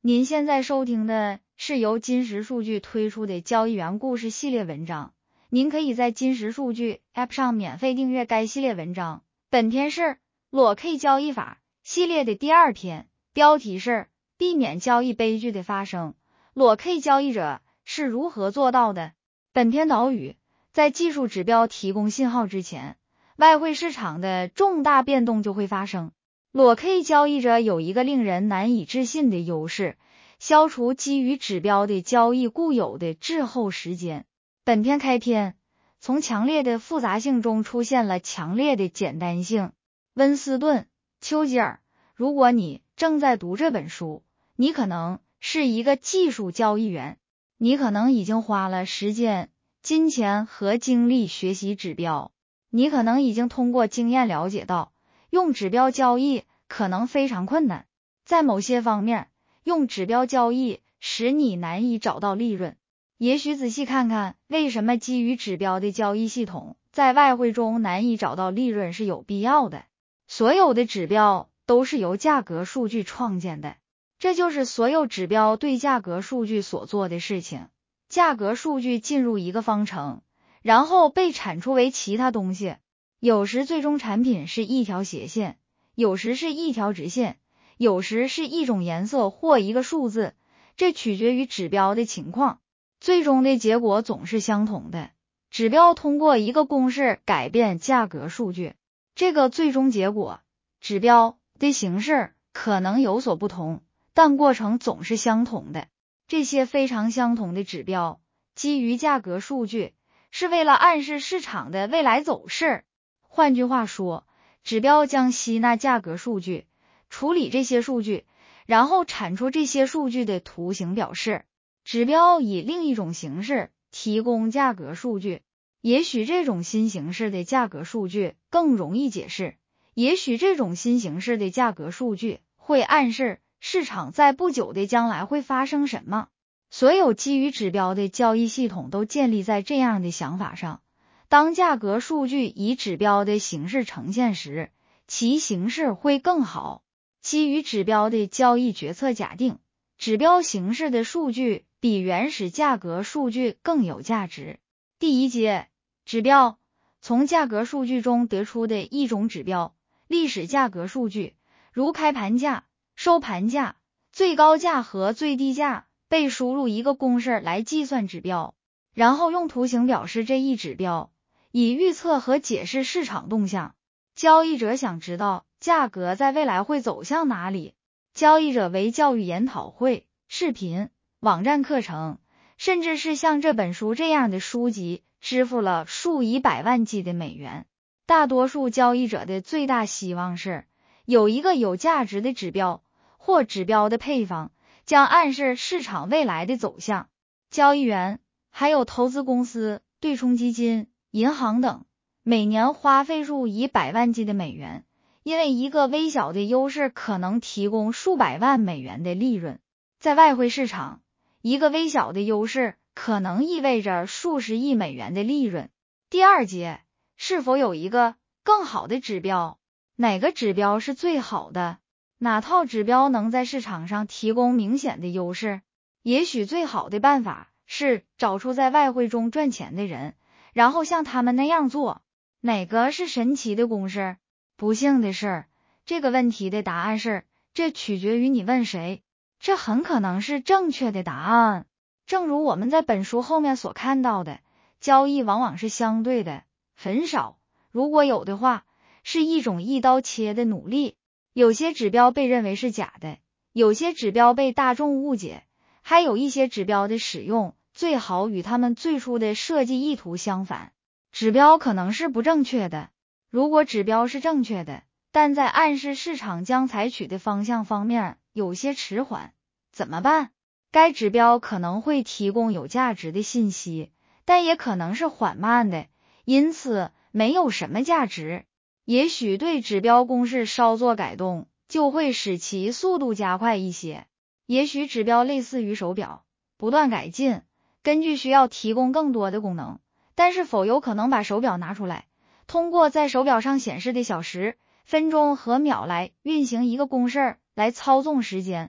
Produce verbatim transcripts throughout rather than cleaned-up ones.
您现在收听的是由金石数据推出的交易员故事系列文章，您可以在金石数据 App 上免费订阅该系列文章。本篇是裸 K 交易法系列的第二篇，标题是避免交易悲剧的发生，裸 K 交易者是如何做到的。本篇导语，在技术指标提供信号之前，外汇市场的重大变动就会发生。裸 K 交易者有一个令人难以置信的优势，消除基于指标的交易固有的滞后时间。本篇开篇，从强烈的复杂性中出现了强烈的简单性。温斯顿·丘吉尔，如果你正在读这本书，你可能是一个技术交易员，你可能已经花了时间、金钱和精力学习指标，你可能已经通过经验了解到，用指标交易可能非常困难，在某些方面，用指标交易使你难以找到利润。也许仔细看看，为什么基于指标的交易系统在外汇中难以找到利润是有必要的。所有的指标都是由价格数据创建的，这就是所有指标对价格数据所做的事情。价格数据进入一个方程，然后被产出为其他东西。有时最终产品是一条斜线，有时是一条直线，有时是一种颜色或一个数字，这取决于指标的情况。最终的结果总是相同的，指标通过一个公式改变价格数据。这个最终结果，指标的形式可能有所不同，但过程总是相同的。这些非常相同的指标基于价格数据，是为了暗示市场的未来走势。换句话说，指标将吸纳价格数据，处理这些数据，然后产出这些数据的图形表示。指标以另一种形式提供价格数据，也许这种新形式的价格数据更容易解释，也许这种新形式的价格数据会暗示市场在不久的将来会发生什么。所有基于指标的交易系统都建立在这样的想法上。当价格数据以指标的形式呈现时，其形式会更好。基于指标的交易决策假定，指标形式的数据比原始价格数据更有价值。第一节，指标，从价格数据中得出的一种指标，历史价格数据，如开盘价、收盘价、最高价和最低价，被输入一个公式来计算指标，然后用图形表示这一指标，以预测和解释市场动向。交易者想知道价格在未来会走向哪里。交易者为教育研讨会、视频、网站课程，甚至是像这本书这样的书籍，支付了数以百万计的美元。大多数交易者的最大希望是有一个有价值的指标，或指标的配方，将暗示市场未来的走向。交易员，还有投资公司、对冲基金、银行等，每年花费数以百万计的美元，因为一个微小的优势可能提供数百万美元的利润。在外汇市场，一个微小的优势可能意味着数十亿美元的利润。第二节，是否有一个更好的指标？哪个指标是最好的？哪套指标能在市场上提供明显的优势？也许最好的办法是找出在外汇中赚钱的人，然后像他们那样做。哪个是神奇的公式？不幸的是，这个问题的答案是，这取决于你问谁。这很可能是正确的答案。正如我们在本书后面所看到的，交易往往是相对的，很少，如果有的话，是一种一刀切的努力。有些指标被认为是假的，有些指标被大众误解，还有一些指标的使用最好与他们最初的设计意图相反。指标可能是不正确的。如果指标是正确的，但在暗示市场将采取的方向方面有些迟缓，怎么办？该指标可能会提供有价值的信息，但也可能是缓慢的，因此没有什么价值。也许对指标公式稍作改动，就会使其速度加快一些。也许指标类似于手表，不断改进，根据需要提供更多的功能，但是否有可能把手表拿出来，通过在手表上显示的小时、分钟和秒来运行一个公式来操纵时间？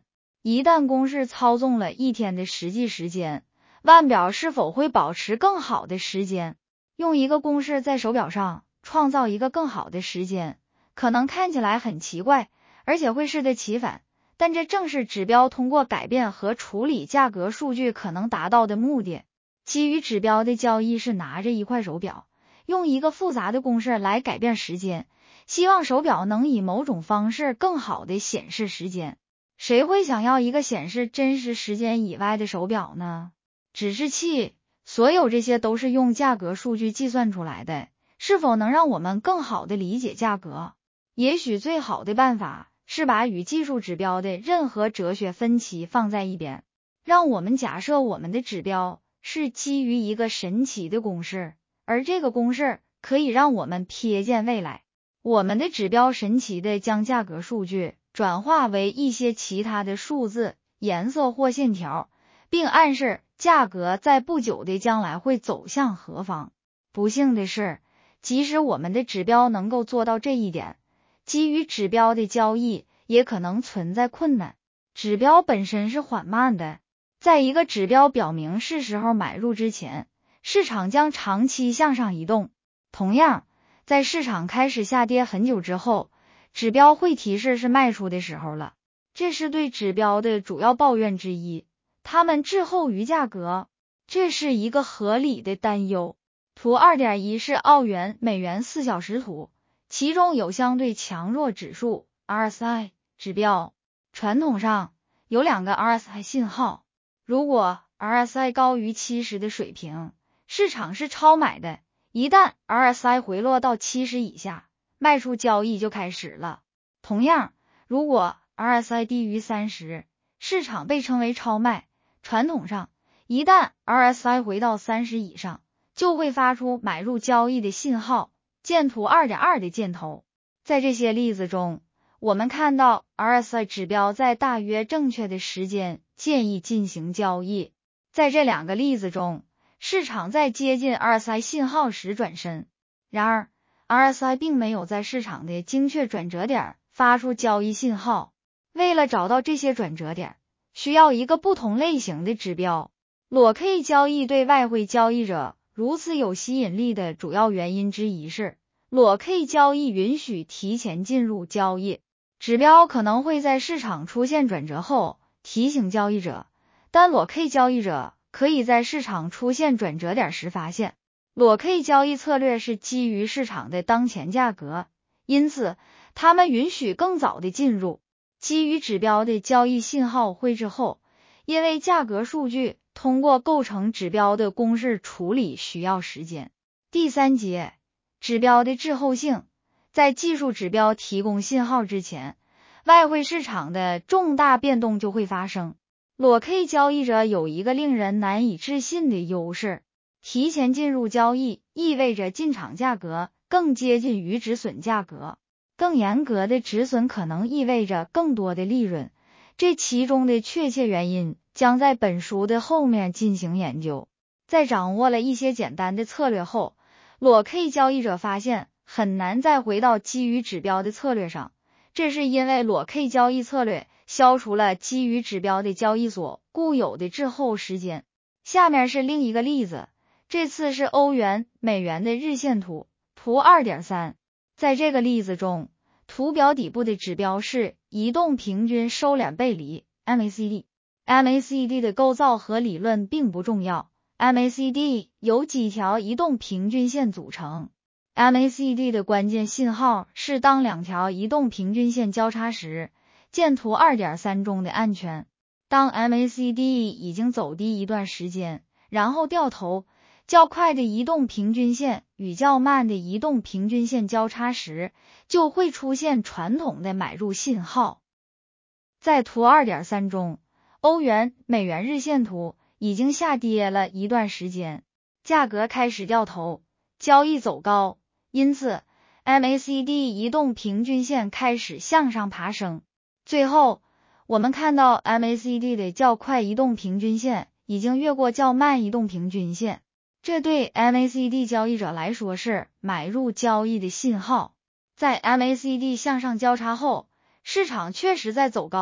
一旦公式操纵了一天的实际时间，腕表是否会保持更好的时间？用一个公式在手表上创造一个更好的时间，可能看起来很奇怪，而且会适得其反，但这正是指标通过改变和处理价格数据可能达到的目的。基于指标的交易是拿着一块手表，用一个复杂的公式来改变时间，希望手表能以某种方式更好的显示时间。谁会想要一个显示真实时间以外的手表呢？指示器，所有这些都是用价格数据计算出来的，是否能让我们更好的理解价格？也许最好的办法是把与技术指标的任何哲学分歧放在一边，让我们假设我们的指标是基于一个神奇的公式，而这个公式可以让我们瞥见未来。我们的指标神奇的将价格数据转化为一些其他的数字、颜色或线条，并暗示价格在不久的将来会走向何方。不幸的是，即使我们的指标能够做到这一点，基于指标的交易也可能存在困难。指标本身是缓慢的，在一个指标表明是时候买入之前，市场将长期向上移动。同样，在市场开始下跌很久之后，指标会提示是卖出的时候了。这是对指标的主要抱怨之一，它们滞后于价格，这是一个合理的担忧。图 二点一 是澳元美元四小时图，其中有相对强弱指数 R S I 指标。传统上有两个 R S I 信号，如果 R S I 高于七十的水平，市场是超买的，一旦 R S I 回落到七十以下，卖出交易就开始了。同样，如果 R S I 低于三十，市场被称为超卖，传统上一旦 R S I 回到三十以上，就会发出买入交易的信号，见图 二点二 的箭头。在这些例子中，我们看到 R S I 指标在大约正确的时间建议进行交易。在这两个例子中，市场在接近 R S I 信号时转身，然而 R S I 并没有在市场的精确转折点发出交易信号。为了找到这些转折点，需要一个不同类型的指标。裸 K 交易对外汇交易者如此有吸引力的主要原因之一是，裸 K 交易允许提前进入交易，指标可能会在市场出现转折后提醒交易者，但裸 K 交易者可以在市场出现转折点时发现。裸 K 交易策略是基于市场的当前价格，因此它们允许更早的进入。基于指标的交易信号绘制后，因为价格数据通过构成指标的公式处理需要时间。第三节，指标的滞后性。在技术指标提供信号之前，外汇市场的重大变动就会发生。裸 K 交易者有一个令人难以置信的优势，提前进入交易意味着进场价格更接近于止损价格，更严格的止损可能意味着更多的利润，这其中的确切原因将在本书的后面进行研究。在掌握了一些简单的策略后，裸 K 交易者发现很难再回到基于指标的策略上，这是因为裸 K 交易策略消除了基于指标的交易所固有的滞后时间。下面是另一个例子，这次是欧元美元的日线图，图 二点三。在这个例子中，图表底部的指标是移动平均收敛背离 M A C D。M A C D 的构造和理论并不重要， M A C D 由几条移动平均线组成。M A C D 的关键信号是当两条移动平均线交叉时，见图 二点三 中的暗圈。当 M A C D 已经走低一段时间，然后掉头，较快的移动平均线与较慢的移动平均线交叉时，就会出现传统的买入信号。在图 二点三 中，欧元美元日线图已经下跌了一段时间，价格开始掉头，交易走高，因此 M A C D 移动平均线开始向上爬升。最后我们看到 M A C D 的较快移动平均线已经越过较慢移动平均线，这对 M A C D 交易者来说是买入交易的信号。在 M A C D 向上交叉后，市场确实在走高，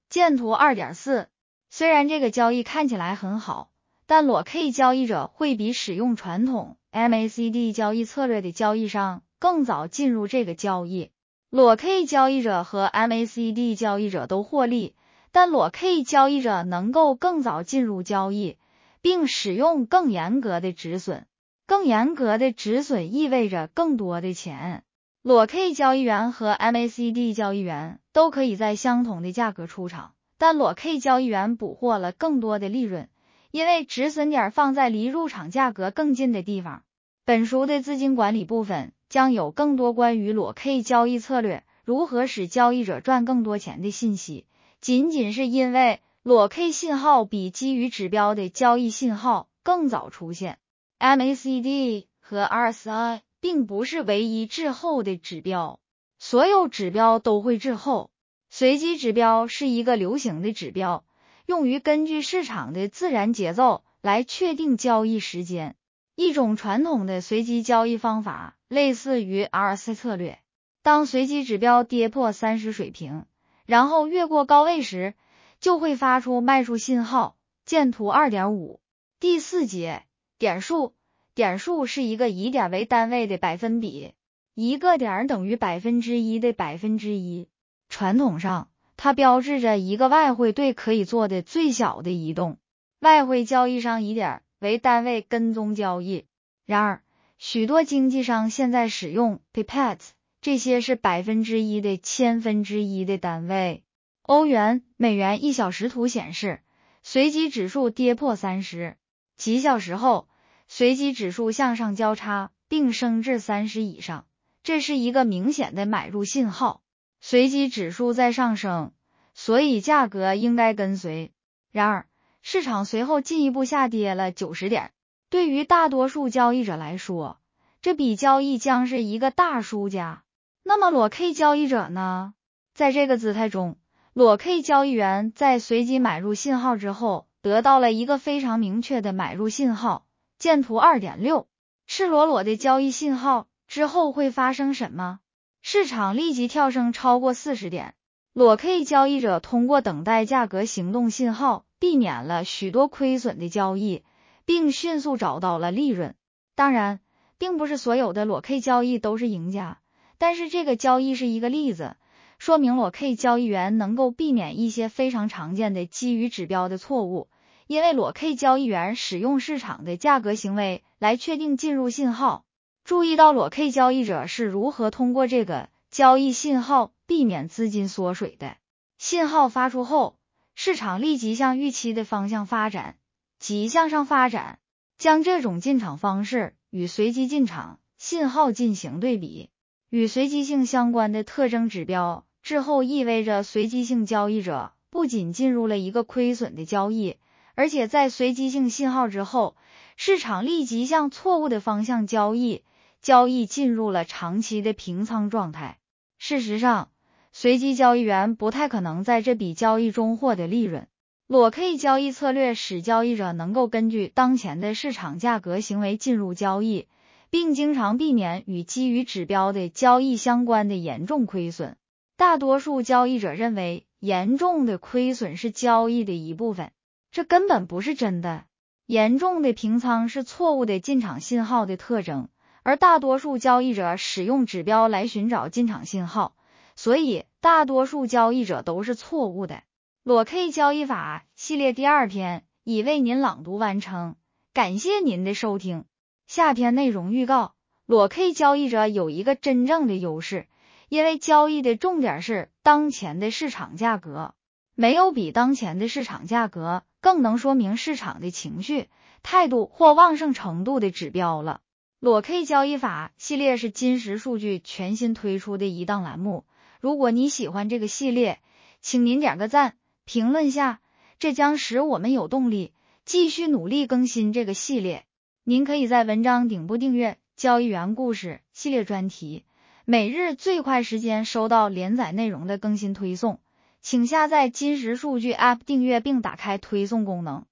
见图 二点四， 虽然这个交易看起来很好，但裸 K 交易者会比使用传统 M A C D 交易策略的交易商更早进入这个交易。裸 K 交易者和 M A C D 交易者都获利，但裸 K 交易者能够更早进入交易，并使用更严格的止损。更严格的止损意味着更多的钱。裸 K 交易员和 M A C D 交易员都可以在相同的价格出场，但裸 K 交易员捕获了更多的利润，因为止损点放在离入场价格更近的地方。本书的资金管理部分将有更多关于裸 K 交易策略如何使交易者赚更多钱的信息，仅仅是因为裸 K 信号比基于指标的交易信号更早出现。M A C D 和 R S I 并不是唯一滞后的指标，所有指标都会滞后。随机指标是一个流行的指标，用于根据市场的自然节奏来确定交易时间。一种传统的随机交易方法类似于 R S I 策略，当随机指标跌破三十水平，然后越过高位时，就会发出卖出信号。见图 二点五。 第四节，点数。点数是一个以点为单位的百分比，一个点等于百分之一的百分之一。传统上，它标志着一个外汇对可以做的最小的移动。外汇交易商以点为单位跟踪交易。然而，许多经纪商现在使用 pipettes， 这些是百分之一的千分之一的单位。欧元、美元一小时图显示，随机指数跌破三十，几小时后，随机指数向上交叉并升至三十以上，这是一个明显的买入信号。随机指数在上升，所以价格应该跟随。然而，市场随后进一步下跌了九十点。对于大多数交易者来说，这笔交易将是一个大输家。那么裸 K 交易者呢？在这个姿态中，裸 K 交易员在随机买入信号之后，得到了一个非常明确的买入信号。见图 二点六。 赤裸裸的交易信号之后会发生什么？市场立即跳升超过四十点。裸 K 交易者通过等待价格行动信号，避免了许多亏损的交易，并迅速找到了利润。当然，并不是所有的裸 K 交易都是赢家，但是这个交易是一个例子，说明裸 K 交易员能够避免一些非常常见的基于指标的错误。因为裸 K 交易员使用市场的价格行为来确定进入信号。注意到裸 K 交易者是如何通过这个交易信号避免资金缩水的。信号发出后，市场立即向预期的方向发展，即向上发展。将这种进场方式与随机进场信号进行对比，与随机性相关的特征指标滞后意味着随机性交易者不仅进入了一个亏损的交易，而且在随机性信号之后，市场立即向错误的方向交易，交易进入了长期的平仓状态。事实上，随机交易员不太可能在这笔交易中获得利润。裸 K 交易策略使交易者能够根据当前的市场价格行为进入交易，并经常避免与基于指标的交易相关的严重亏损。大多数交易者认为严重的亏损是交易的一部分，这根本不是真的。严重的平仓是错误的进场信号的特征，而大多数交易者使用指标来寻找进场信号，所以大多数交易者都是错误的。裸 K 交易法系列第二篇已为您朗读完成，感谢您的收听。下篇内容预告：裸 K 交易者有一个真正的优势，因为交易的重点是当前的市场价格，没有比当前的市场价格更能说明市场的情绪、态度或旺盛程度的指标了。裸 K 交易法系列是金石数据全新推出的一档栏目，如果你喜欢这个系列，请您点个赞，评论下，这将使我们有动力继续努力更新这个系列。您可以在文章顶部订阅交易员故事系列专题，每日最快时间收到连载内容的更新推送。请下载金石数据 App 订阅并打开推送功能。